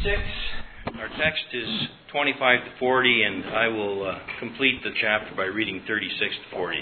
6. Our text is 25 to 40, and I will complete the chapter by reading 36 to 40.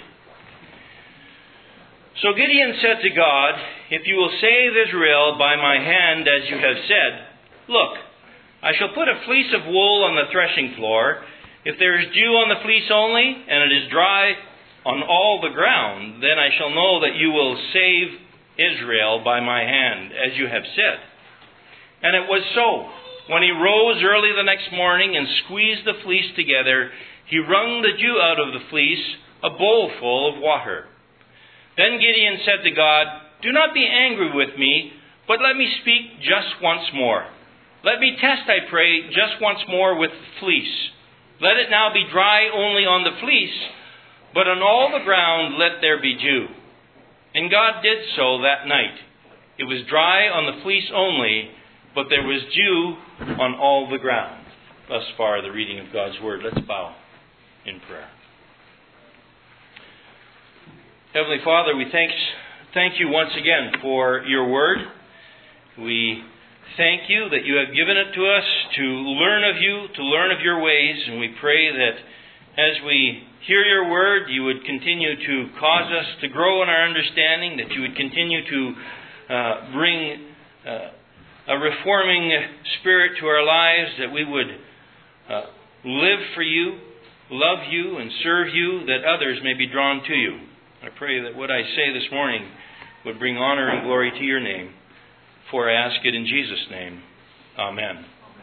So Gideon said to God, "If you will save Israel by my hand, as you have said, look, I shall put a fleece of wool on the threshing floor. If there is dew on the fleece only, and it is dry on all the ground, then I shall know that you will save Israel by my hand, as you have said." And it was so. When he rose early the next morning and squeezed the fleece together, he wrung the dew out of the fleece, a bowl full of water. Then Gideon said to God, "Do not be angry with me, but let me speak just once more. Let me test, I pray, just once more with the fleece. Let it now be dry only on the fleece, but on all the ground let there be dew." And God did so that night. It was dry on the fleece only, but there was dew on all the ground. Thus far, the reading of God's Word. Let's bow in prayer. Heavenly Father, we thank you once again for your Word. We thank you that you have given it to us to learn of you, to learn of your ways, and we pray that as we hear your Word, you would continue to cause us to grow in our understanding, that you would continue to bring a reforming spirit to our lives, that we would live for you, love you, and serve you, that others may be drawn to you. I pray that what I say this morning would bring honor and glory to your name, for I ask it in Jesus' name. Amen.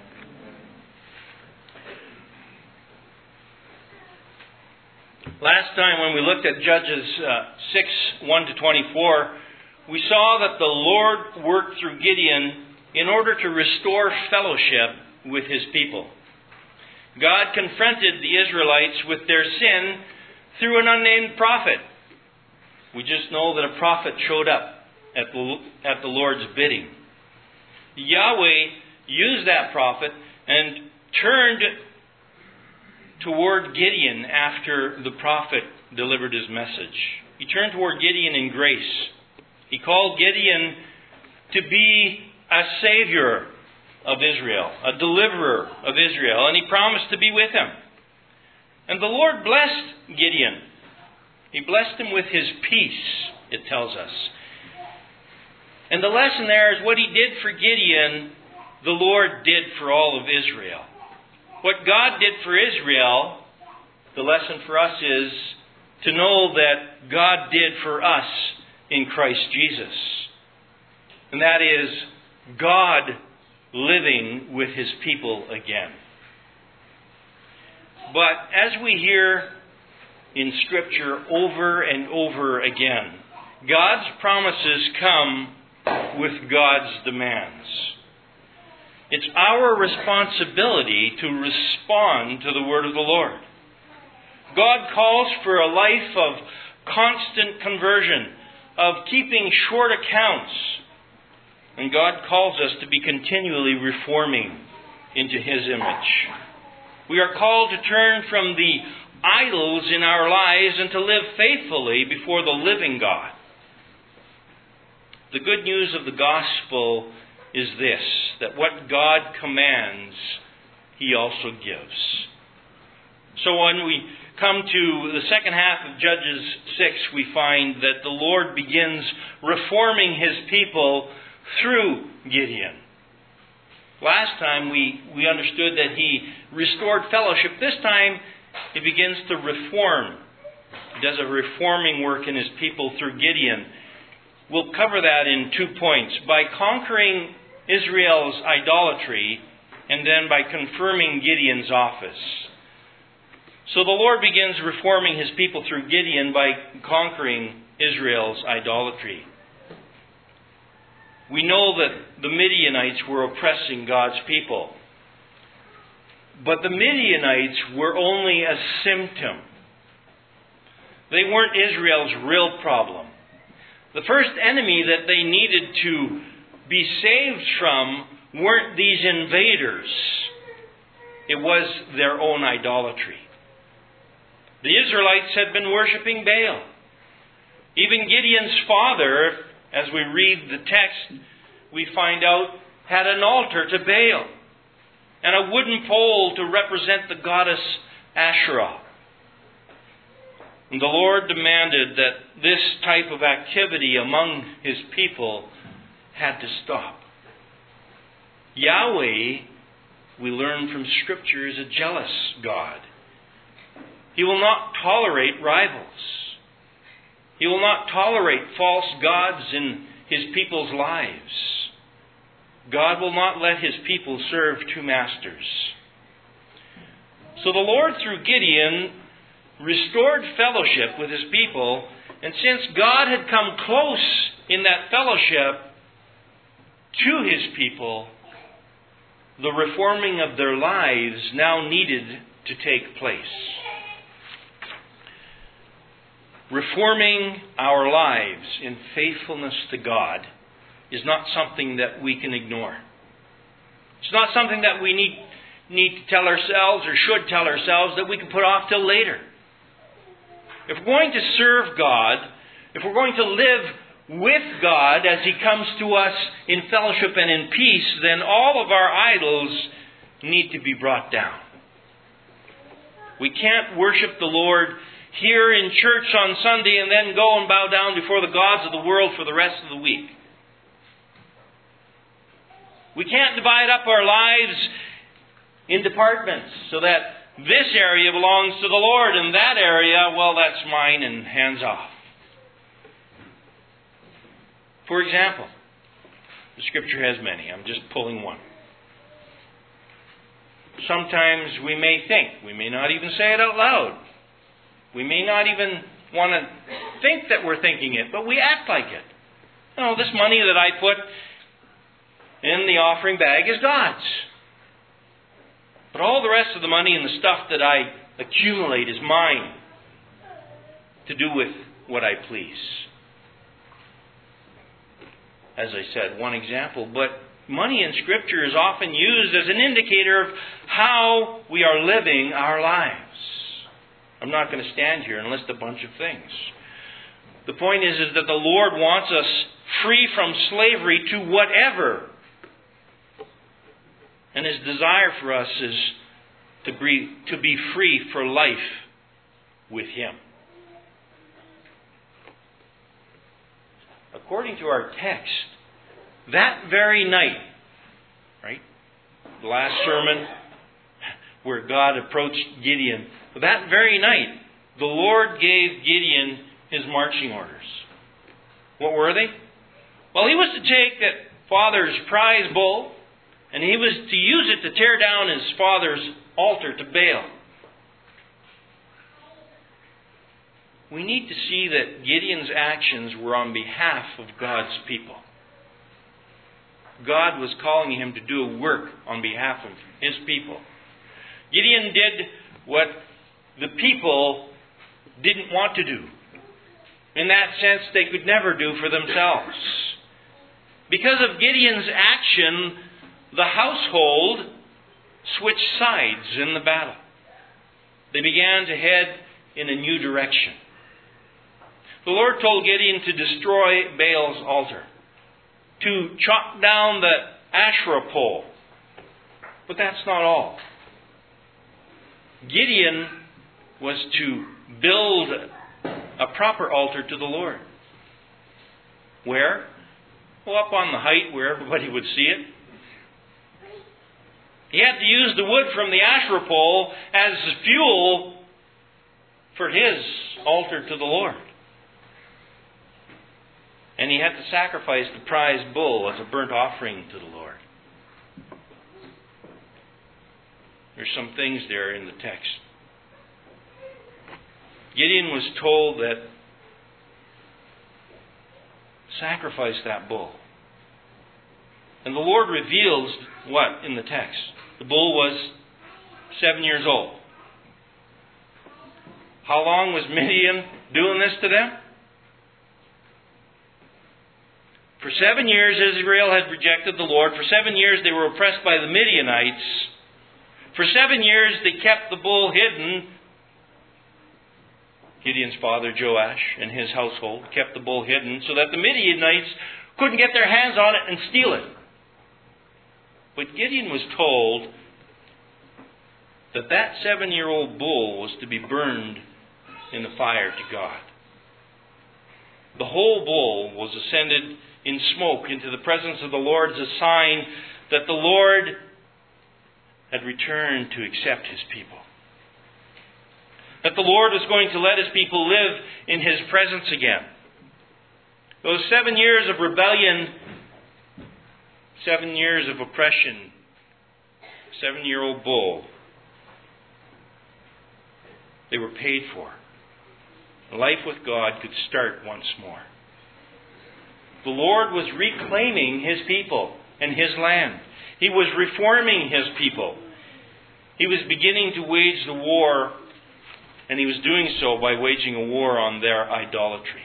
Last time when we looked at Judges 6, 1 to 24, we saw that the Lord worked through Gideon in order to restore fellowship with his people. God confronted the Israelites with their sin through an unnamed prophet. We just know that a prophet showed up at the Lord's bidding. Yahweh used that prophet and turned toward Gideon after the prophet delivered his message. He turned toward Gideon in grace. He called Gideon to be a savior of Israel, a deliverer of Israel, and he promised to be with him. And the Lord blessed Gideon. He blessed him with his peace, it tells us. And the lesson there is what he did for Gideon, the Lord did for all of Israel. What God did for Israel, the lesson for us is to know that God did for us in Christ Jesus. And that is God living with his people again. But as we hear in Scripture over and over again, God's promises come with God's demands. It's our responsibility to respond to the word of the Lord. God calls for a life of constant conversion, of keeping short accounts. And God calls us to be continually reforming into his image. We are called to turn from the idols in our lives and to live faithfully before the living God. The good news of the gospel is this, that what God commands, he also gives. So when we come to the second half of Judges 6, we find that the Lord begins reforming his people through Gideon. Last time we understood that he restored fellowship. This time he begins to reform. He does a reforming work in his people through Gideon. We'll cover that in 2 points. By conquering Israel's idolatry, and then by confirming Gideon's office. So the Lord begins reforming his people through Gideon by conquering Israel's idolatry. We know that the Midianites were oppressing God's people. But the Midianites were only a symptom. They weren't Israel's real problem. The first enemy that they needed to be saved from weren't these invaders. It was their own idolatry. The Israelites had been worshiping Baal. Even Gideon's father, as we read the text, we find out, had an altar to Baal. and a wooden pole to represent the goddess Asherah. And the Lord demanded that this type of activity among His people had to stop. Yahweh, we learn from Scripture, is a jealous God. He will not tolerate rivals. He will not tolerate false gods in His people's lives. God will not let His people serve two masters. So the Lord, through Gideon, restored fellowship with His people, and since God had come close in that fellowship to His people, the reforming of their lives now needed to take place. Reforming our lives in faithfulness to God is not something that we can ignore. It's not something that we need to tell ourselves or should tell ourselves that we can put off till later. If we're going to serve God, if we're going to live with God as He comes to us in fellowship and in peace, then all of our idols need to be brought down. We can't worship the Lord here in church on Sunday and then go and bow down before the gods of the world for the rest of the week. We can't divide up our lives in departments so that this area belongs to the Lord and that area, well, that's mine and hands off. For example, the Scripture has many. I'm just pulling one. Sometimes we may think, we may not even say it out loud. We may not even want to think that we're thinking it, but we act like it. Oh, this money that I put in the offering bag is God's. But all the rest of the money and the stuff that I accumulate is mine to do with what I please. As I said, one example, but money in Scripture is often used as an indicator of how we are living our lives. I'm not going to stand here and list a bunch of things. The point is that the Lord wants us free from slavery to whatever. And His desire for us is to be free for life with Him. According to our text, that very night, right? The last sermon where God approached Gideon, that very night, the Lord gave Gideon his marching orders. What were they? Well, he was to take that father's prize bull, and he was to use it to tear down his father's altar to Baal. We need to see that Gideon's actions were on behalf of God's people. God was calling him to do a work on behalf of His people. Gideon did what the people didn't want to do. In that sense, they could never do for themselves. Because of Gideon's action, the household switched sides in the battle. They began to head in a new direction. The Lord told Gideon to destroy Baal's altar, to chop down the Asherah pole. But that's not all. Gideon was to build a proper altar to the Lord. Where? Well, up on the height where everybody would see it. He had to use the wood from the Asherah pole as fuel for his altar to the Lord. And he had to sacrifice the prize bull as a burnt offering to the Lord. There's some things there in the text. Gideon was told that sacrifice that bull. And the Lord reveals what in the text? The bull was 7 years old. How long was Midian doing this to them? For 7 years Israel had rejected the Lord. For 7 years they were oppressed by the Midianites. For 7 years they kept the bull hidden. Gideon's father Joash and his household kept the bull hidden so that the Midianites couldn't get their hands on it and steal it. But Gideon was told that 7-year-old bull was to be burned in the fire to God. The whole bull was ascended in smoke into the presence of the Lord as a sign that the Lord had returned to accept His people. That the Lord was going to let His people live in His presence again. Those 7 years of rebellion, 7 years of oppression, 7-year-old bull, they were paid for. Life with God could start once more. The Lord was reclaiming His people and His land. He was reforming His people. He was beginning to wage the war, and He was doing so by waging a war on their idolatry.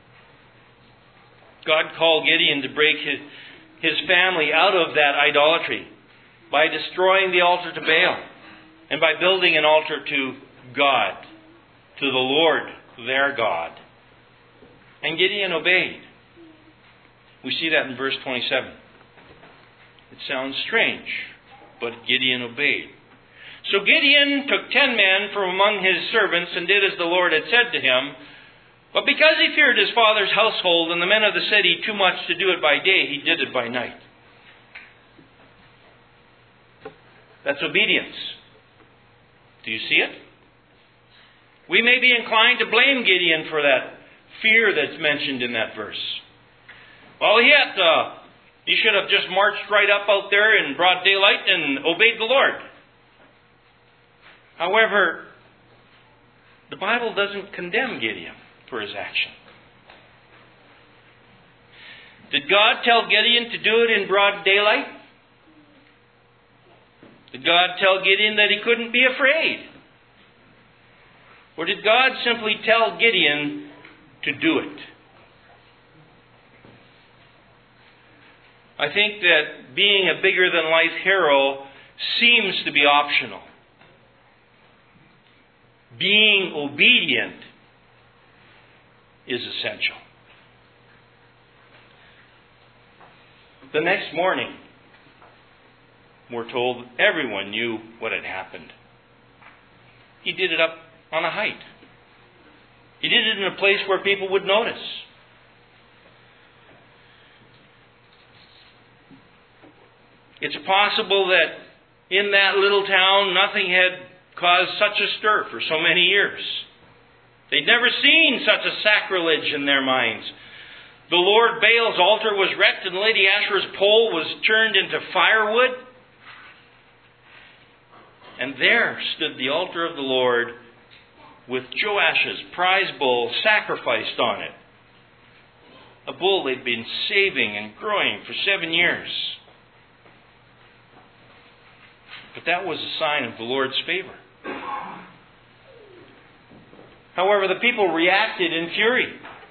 God called Gideon to break his family out of that idolatry by destroying the altar to Baal and by building an altar to God, to the Lord, their God. And Gideon obeyed. We see that in verse 27. It sounds strange, but Gideon obeyed. So Gideon took 10 men from among his servants and did as the Lord had said to him. But because he feared his father's household and the men of the city too much to do it by day, he did it by night. That's obedience. Do you see it? We may be inclined to blame Gideon for that fear that's mentioned in that verse. Well, he should have just marched right up out there in broad daylight and obeyed the Lord. However, the Bible doesn't condemn Gideon for his action. Did God tell Gideon to do it in broad daylight? Did God tell Gideon that he couldn't be afraid? Or did God simply tell Gideon to do it? I think that being a bigger-than-life hero seems to be optional. Being obedient is essential. The next morning, we're told everyone knew what had happened. He did it up on a height. He did it in a place where people would notice. It's possible that in that little town, nothing had caused such a stir for so many years. They'd never seen such a sacrilege in their minds. The Lord Baal's altar was wrecked and Lady Asherah's pole was turned into firewood. And there stood the altar of the Lord with Joash's prize bull sacrificed on it. A bull they'd been saving and growing for 7 years. But that was a sign of the Lord's favor. However, the people reacted in fury.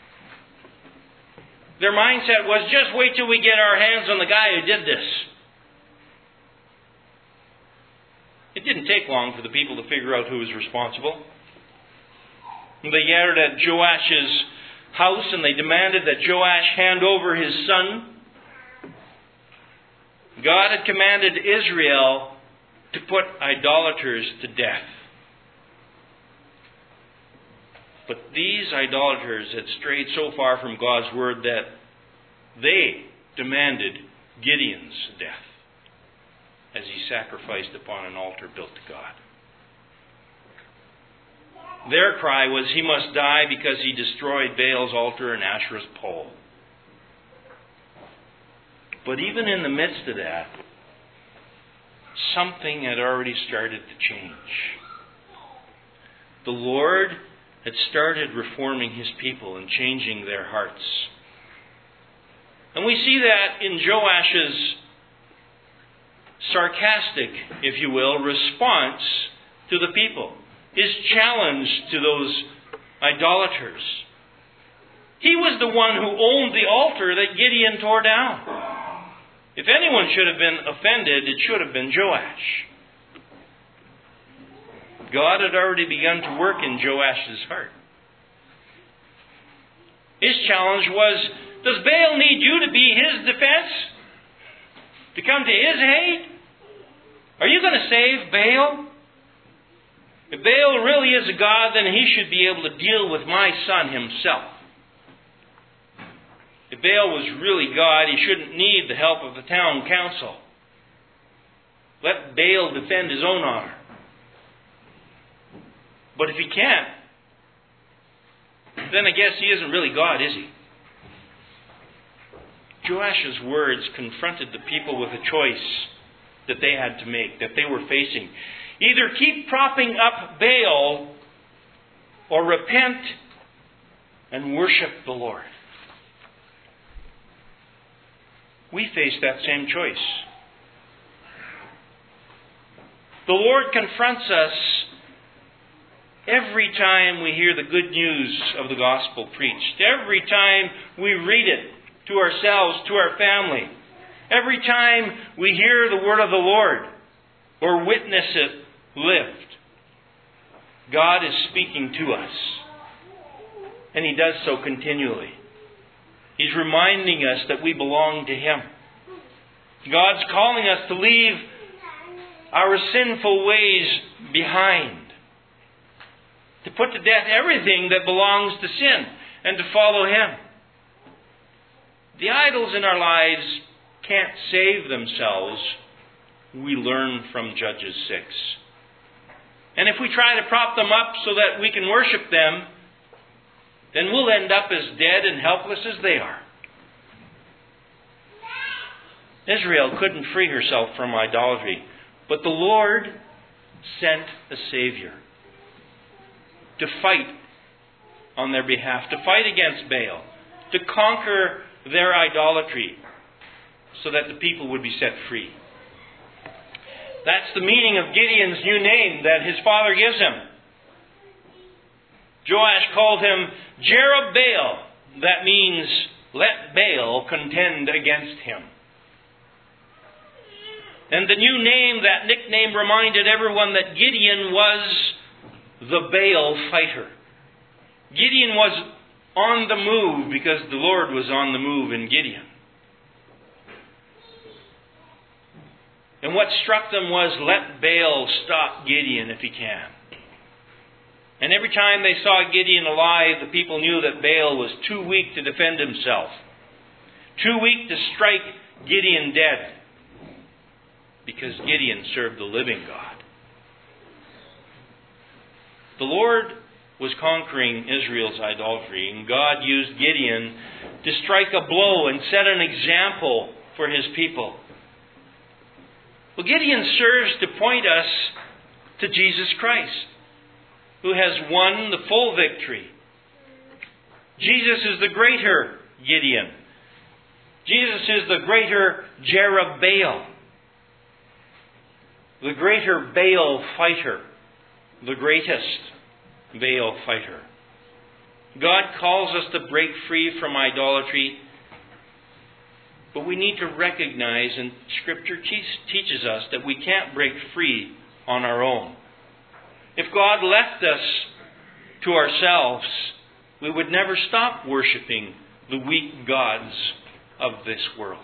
Their mindset was, just wait till we get our hands on the guy who did this. It didn't take long for the people to figure out who was responsible. They gathered at Joash's house and they demanded that Joash hand over his son. God had commanded Israel to put idolaters to death. But these idolaters had strayed so far from God's word that they demanded Gideon's death as he sacrificed upon an altar built to God. Their cry was, he must die because he destroyed Baal's altar and Asherah's pole. But even in the midst of that, something had already started to change. The Lord had started reforming His people and changing their hearts. And we see that in Joash's sarcastic, if you will, response to the people. His challenge to those idolaters. He was the one who owned the altar that Gideon tore down. If anyone should have been offended, it should have been Joash. God had already begun to work in Joash's heart. His challenge was, does Baal need you to be his defense? To come to his aid? Are you going to save Baal? If Baal really is a god, then he should be able to deal with my son himself. If Baal was really God, he shouldn't need the help of the town council. Let Baal defend his own honor. But if he can't, then I guess he isn't really God, is he? Joash's words confronted the people with a choice that they had to make, that they were facing. Either keep propping up Baal or repent and worship the Lord. We face that same choice. The Lord confronts us every time we hear the good news of the gospel preached. Every time we read it to ourselves, to our family. Every time we hear the word of the Lord or witness it lived. God is speaking to us. And He does so continually. He's reminding us that we belong to Him. God's calling us to leave our sinful ways behind. To put to death everything that belongs to sin and to follow Him. The idols in our lives can't save themselves. We learn from Judges 6. And if we try to prop them up so that we can worship them, then we'll end up as dead and helpless as they are. Israel couldn't free herself from idolatry, but the Lord sent a Savior to fight on their behalf, to fight against Baal, to conquer their idolatry, so that the people would be set free. That's the meaning of Gideon's new name that his father gives him. Joash called him Jerubbaal. That means, let Baal contend against him. And the new name, that nickname, reminded everyone that Gideon was the Baal fighter. Gideon was on the move because the Lord was on the move in Gideon. And what struck them was, let Baal stop Gideon if he can. And every time they saw Gideon alive, the people knew that Baal was too weak to defend himself. Too weak to strike Gideon dead. Because Gideon served the living God. The Lord was conquering Israel's idolatry, and God used Gideon to strike a blow and set an example for His people. Well, Gideon serves to point us to Jesus Christ, who has won the full victory. Jesus is the greater Gideon. Jesus is the greater Jerubbaal. The greater Baal fighter. The greatest Baal fighter. God calls us to break free from idolatry, but we need to recognize, and Scripture teaches us, that we can't break free on our own. If God left us to ourselves, we would never stop worshiping the weak gods of this world.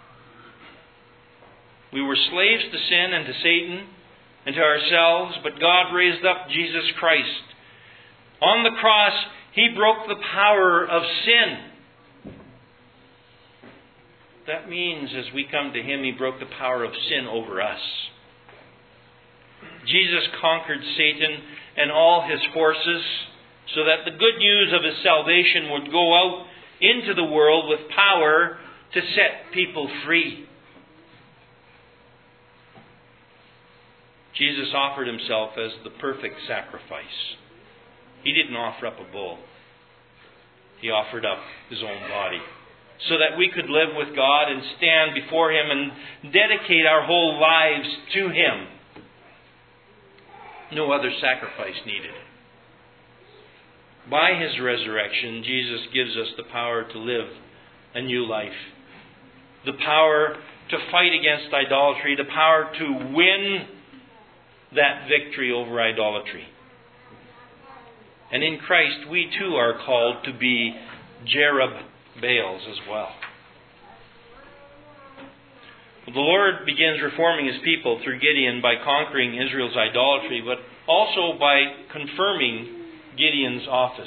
We were slaves to sin and to Satan and to ourselves, but God raised up Jesus Christ. On the cross, He broke the power of sin. That means as we come to Him, He broke the power of sin over us. Jesus conquered Satan and all his forces so that the good news of His salvation would go out into the world with power to set people free. Jesus offered Himself as the perfect sacrifice. He didn't offer up a bull. He offered up His own body so that we could live with God and stand before Him and dedicate our whole lives to Him. No other sacrifice needed. By His resurrection, Jesus gives us the power to live a new life. The power to fight against idolatry. The power to win that victory over idolatry. And in Christ, we too are called to be Jerubbaals as well. The Lord begins reforming His people through Gideon by conquering Israel's idolatry, but also by confirming Gideon's office.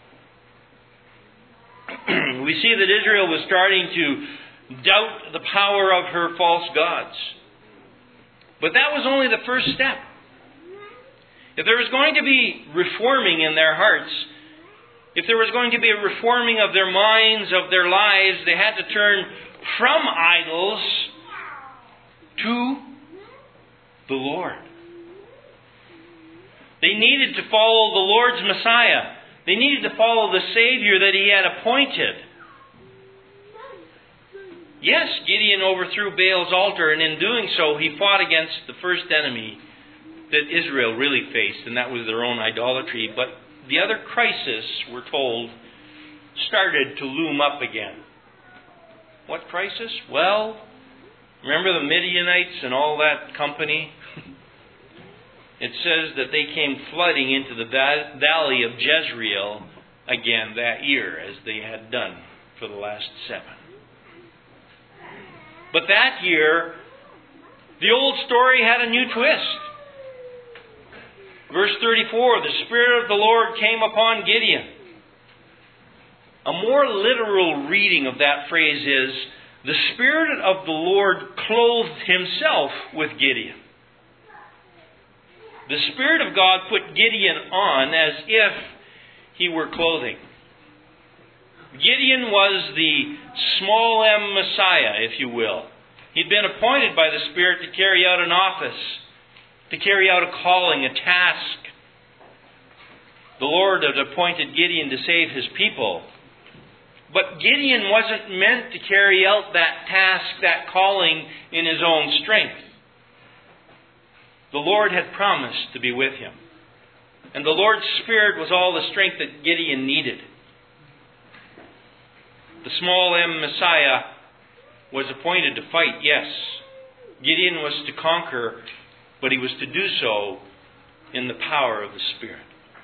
We see that Israel was starting to doubt the power of her false gods. But that was only the first step. If there was going to be reforming in their hearts, if there was going to be a reforming of their minds, of their lives, they had to turn from idols to the Lord. They needed to follow the Lord's Messiah. They needed to follow the Savior that He had appointed. Yes, Gideon overthrew Baal's altar, and in doing so, he fought against the first enemy that Israel really faced, and that was their own idolatry. But the other crisis, we're told, started to loom up again. What crisis? Well, remember the Midianites and all that company? It says that they came flooding into the valley of Jezreel again that year, as they had done for the last 7. But that year, the old story had a new twist. Verse 34, the Spirit of the Lord came upon Gideon. A more literal reading of that phrase is, the Spirit of the Lord clothed Himself with Gideon. The Spirit of God put Gideon on as if he were clothing. Gideon was the small m Messiah, if you will. He'd been appointed by the Spirit to carry out an office, to carry out a calling, a task. The Lord had appointed Gideon to save His people. But Gideon wasn't meant to carry out that task, that calling, in his own strength. The Lord had promised to be with him. And the Lord's Spirit was all the strength that Gideon needed. The small m Messiah was appointed to fight, yes. Gideon was to conquer, but he was to do so in the power of the Spirit.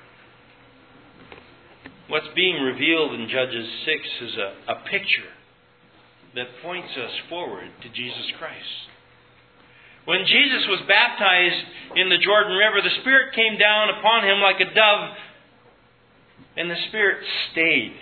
What's being revealed in Judges 6 is a picture that points us forward to Jesus Christ. When Jesus was baptized in the Jordan River, the Spirit came down upon Him like a dove, and the Spirit stayed.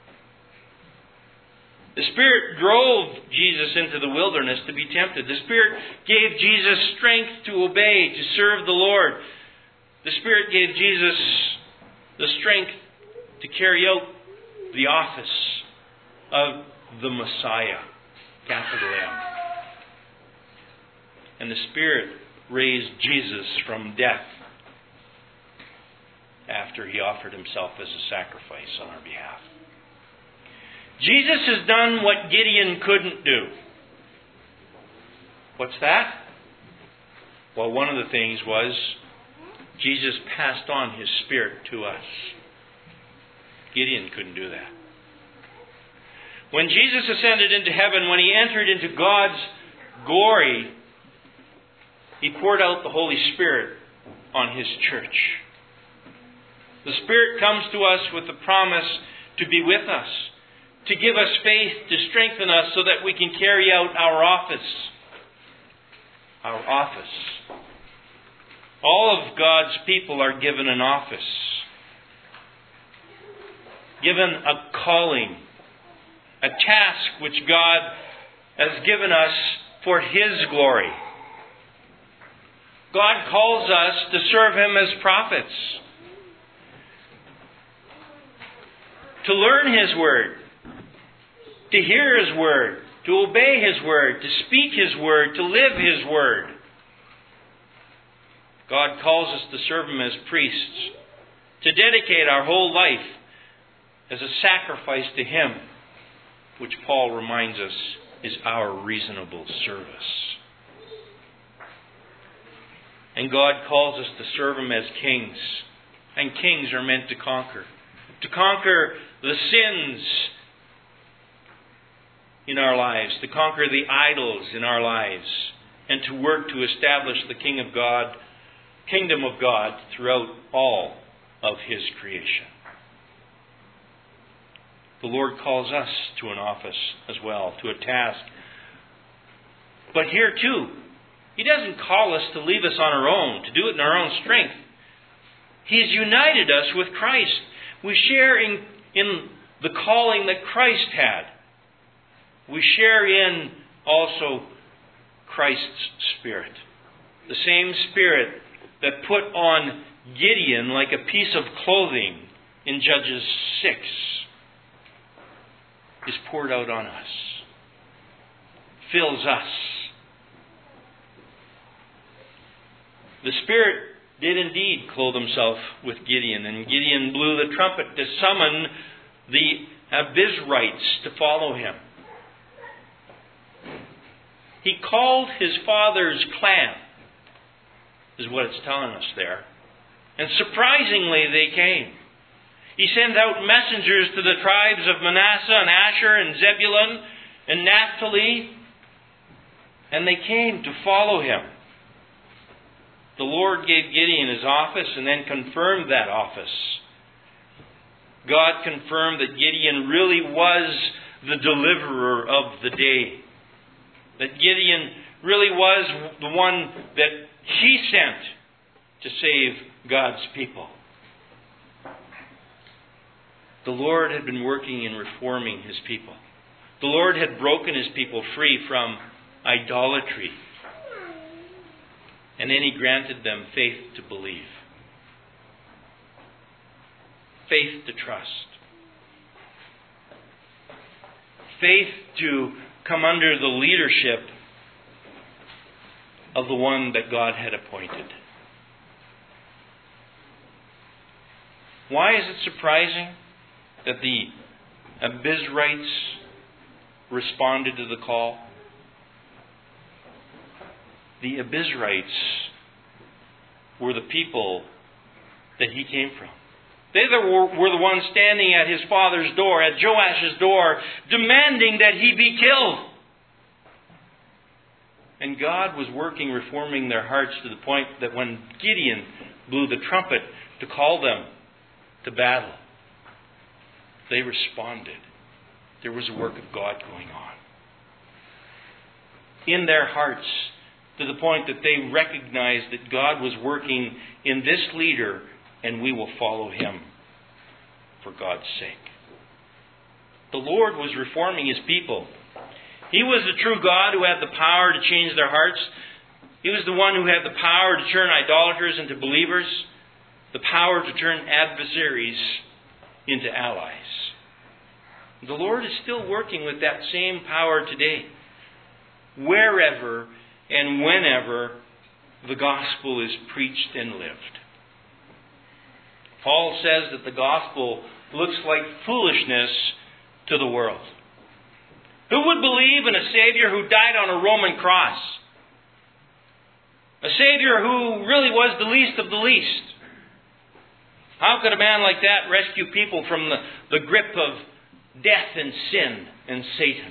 The Spirit drove Jesus into the wilderness to be tempted. The Spirit gave Jesus strength to obey, to serve the Lord. The Spirit gave Jesus the strength to carry out the office of the Messiah, capital M. And the Spirit raised Jesus from death after He offered Himself as a sacrifice on our behalf. Jesus has done what Gideon couldn't do. What's that? Well, one of the things was Jesus passed on His Spirit to us. Gideon couldn't do that. When Jesus ascended into heaven, when He entered into God's glory, He poured out the Holy Spirit on His church. The Spirit comes to us with the promise to be with us, to give us faith, to strengthen us so that we can carry out our office. Our office. All of God's people are given an office. Given a calling. A task which God has given us for His glory. God calls us to serve Him as prophets. To learn His Word. To hear His Word. To obey His Word. To speak His Word. To live His Word. God calls us to serve Him as priests. To dedicate our whole life as a sacrifice to Him, which Paul reminds us is our reasonable service. And God calls us to serve Him as kings. And kings are meant to conquer. To conquer the sins in our lives. To conquer the idols in our lives. And to work to establish the kingdom of God throughout all of His creation. The Lord calls us to an office as well, to a task. But here too, He doesn't call us to leave us on our own, to do it in our own strength. He has united us with Christ. We share in the calling that Christ had. We share in also Christ's Spirit. The same Spirit that put on Gideon like a piece of clothing in Judges 6 is poured out on us. Fills us. The Spirit did indeed clothe Himself with Gideon, and Gideon blew the trumpet to summon the Abiezrites to follow him. He called his father's clan, is what it's telling us there. And surprisingly, they came. He sent out messengers to the tribes of Manasseh and Asher and Zebulun and Naphtali, and they came to follow him. The Lord gave Gideon his office and then confirmed that office. God confirmed that Gideon really was the deliverer of the day. That Gideon really was the one that He sent to save God's people. The Lord had been working in reforming His people. The Lord had broken His people free from idolatry. And then He granted them faith to believe. Faith to trust. Faith to come under the leadership of the one that God had appointed. Why is it surprising that the Abiezrites responded to the call? The Abiezrites were the people that he came from. They were the ones standing at his father's door, at Joash's door, demanding that he be killed. And God was working, reforming their hearts to the point that when Gideon blew the trumpet to call them to battle, they responded. There was a work of God going on in their hearts, to the point that they recognized that God was working in this leader, and we will follow him for God's sake. The Lord was reforming His people. He was the true God who had the power to change their hearts. He was the one who had the power to turn idolaters into believers, the power to turn adversaries into allies. The Lord is still working with that same power today, wherever and whenever the gospel is preached and lived. Paul says that the gospel looks like foolishness to the world. Who would believe in a Savior who died on a Roman cross? A Savior who really was the least of the least. How could a man like that rescue people from the grip of death and sin and Satan?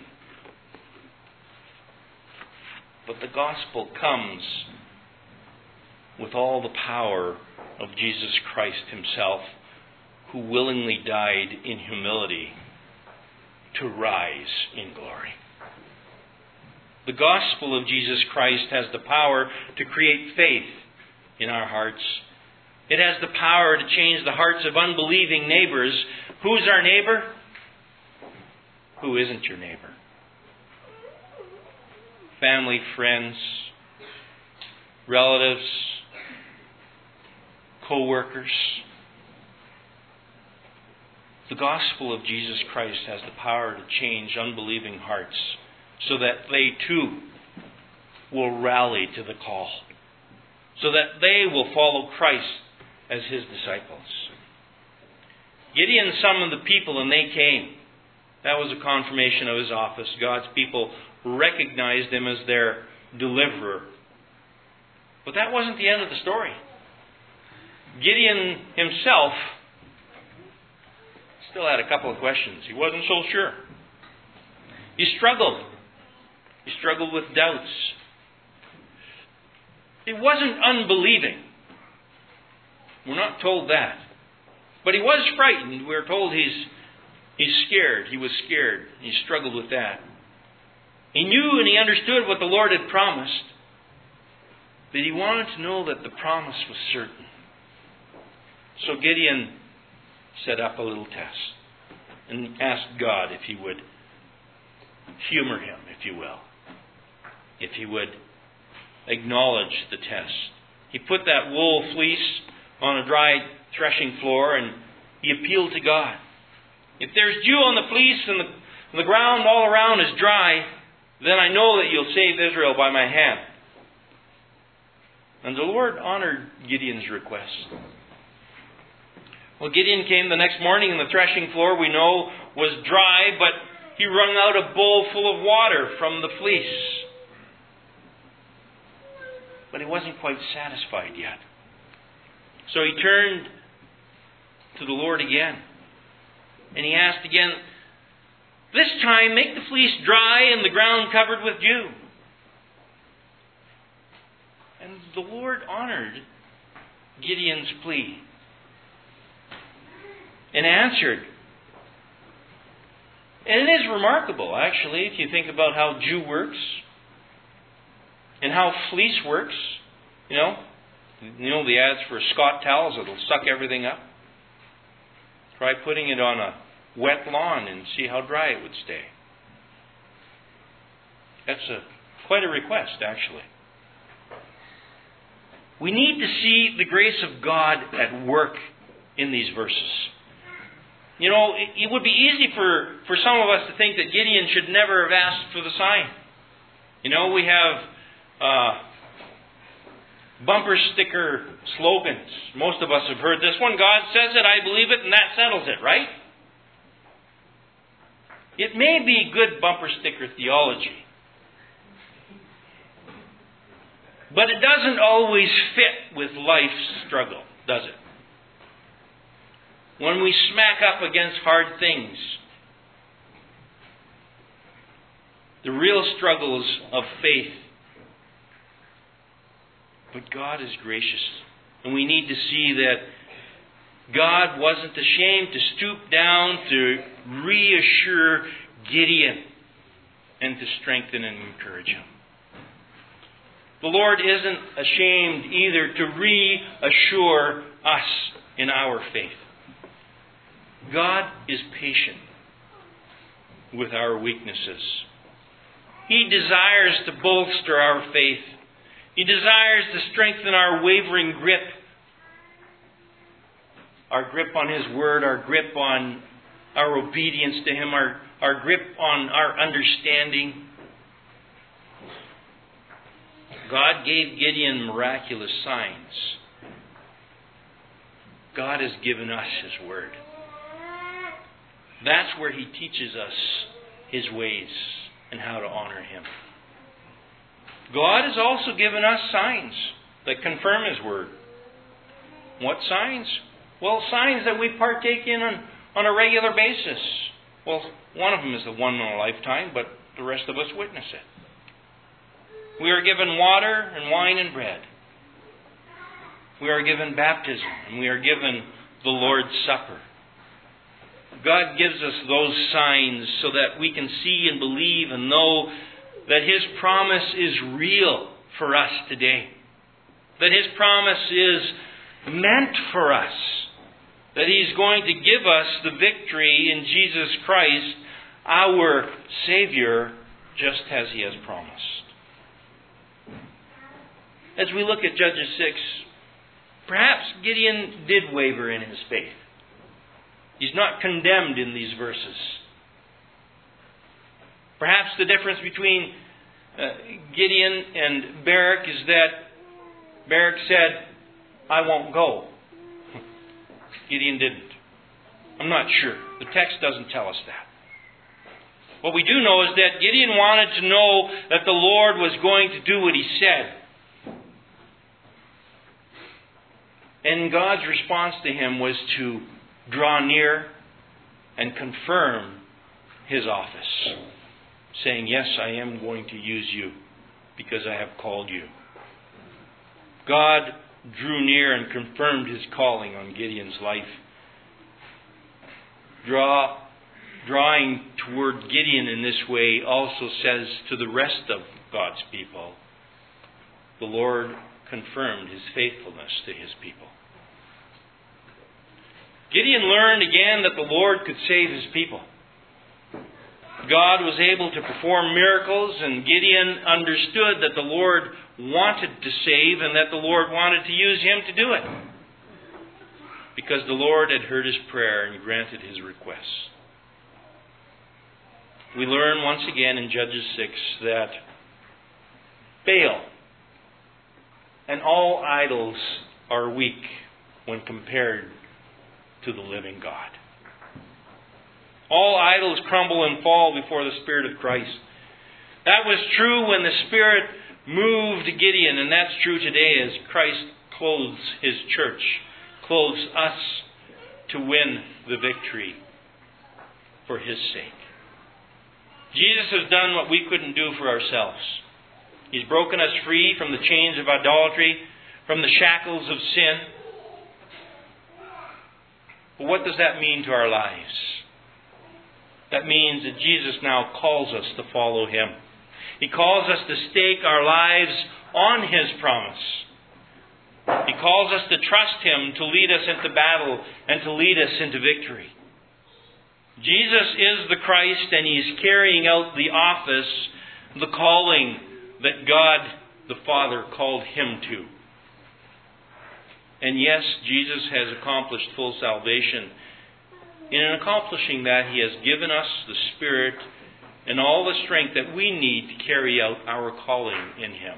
But the gospel comes with all the power of Jesus Christ Himself, who willingly died in humility to rise in glory. The gospel of Jesus Christ has the power to create faith in our hearts. It has the power to change the hearts of unbelieving neighbors. Who's our neighbor? Who isn't your neighbor? Family, friends, relatives, co-workers. The gospel of Jesus Christ has the power to change unbelieving hearts so that they too will rally to the call, so that they will follow Christ as His disciples. Gideon summoned the people and they came. That was a confirmation of his office. God's people recognized him as their deliverer. But that wasn't the end of the story. Gideon himself still had a couple of questions. He wasn't so sure. He struggled. He struggled with doubts. He wasn't unbelieving. We're not told that. But he was frightened. We're told he's scared. He was scared. He struggled with that. He knew and he understood what the Lord had promised, but he wanted to know that the promise was certain. So Gideon set up a little test and asked God if he would humor him, if you will. If he would acknowledge the test. He put that wool fleece on a dry threshing floor and he appealed to God. If there's dew on the fleece and the ground all around is dry, then I know that you'll save Israel by my hand. And the Lord honored Gideon's request. Well, Gideon came the next morning and the threshing floor, we know, was dry, but he wrung out a bowl full of water from the fleece. But he wasn't quite satisfied yet. So he turned to the Lord again. And he asked again, this time make the fleece dry and the ground covered with dew. And the Lord honored Gideon's plea and answered. And it is remarkable, actually, if you think about how dew works and how fleece works. You know the ads for Scott towels that'll suck everything up? Try putting it on a wet lawn and see how dry it would stay. That's quite a request, actually. We need to see the grace of God at work in these verses. You know, it would be easy for some of us to think that Gideon should never have asked for the sign. You know, we have bumper sticker slogans. Most of us have heard this one. God says it, I believe it, and that settles it, right? It may be good bumper sticker theology, but it doesn't always fit with life's struggle, does it? When we smack up against hard things, the real struggles of faith. But God is gracious. And we need to see that God wasn't ashamed to stoop down to reassure Gideon and to strengthen and encourage him. The Lord isn't ashamed either to reassure us in our faith. God is patient with our weaknesses. He desires to bolster our faith. He desires to strengthen our wavering grip. Our grip on His Word, our grip on our obedience to Him, our grip on our understanding. God gave Gideon miraculous signs. God has given us His Word. That's where He teaches us His ways and how to honor Him. God has also given us signs that confirm His Word. What signs? Well, signs that we partake in on a regular basis. Well, one of them is the one in a lifetime, but the rest of us witness it. We are given water and wine and bread. We are given baptism, and we are given the Lord's Supper. God gives us those signs so that we can see and believe and know that His promise is real for us today. That His promise is meant for us. That He's going to give us the victory in Jesus Christ, our Savior, just as He has promised. As we look at Judges 6, perhaps Gideon did waver in his faith. He's not condemned in these verses. Perhaps the difference between Gideon and Barak is that Barak said, I won't go. Gideon didn't. I'm not sure. The text doesn't tell us that. What we do know is that Gideon wanted to know that the Lord was going to do what He said. And God's response to him was to draw near and confirm His office, saying, yes, I am going to use you because I have called you. God drew near and confirmed His calling on Gideon's life. Draw drawing toward Gideon in this way, also says to the rest of God's people, the Lord confirmed His faithfulness to His people. Gideon learned again that the Lord could save His people. God was able to perform miracles, and Gideon understood that the Lord wanted to save and that the Lord wanted to use him to do it, because the Lord had heard his prayer and granted his requests. We learn once again in Judges 6 that Baal and all idols are weak when compared to the living God. All idols crumble and fall before the Spirit of Christ. That was true when the Spirit moved Gideon, and that's true today as Christ clothes His church, clothes us to win the victory for His sake. Jesus has done what we couldn't do for ourselves. He's broken us free from the chains of idolatry, from the shackles of sin. But what does that mean to our lives? That means that Jesus now calls us to follow Him. He calls us to stake our lives on His promise. He calls us to trust Him to lead us into battle and to lead us into victory. Jesus is the Christ, and He is carrying out the office, the calling that God the Father called Him to. And yes, Jesus has accomplished full salvation. In accomplishing that, He has given us the Spirit and all the strength that we need to carry out our calling in Him.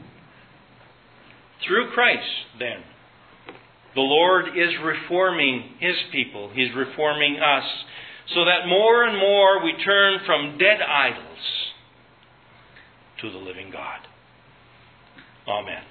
Through Christ, then, the Lord is reforming His people. He's reforming us so that more and more we turn from dead idols to the living God. Amen.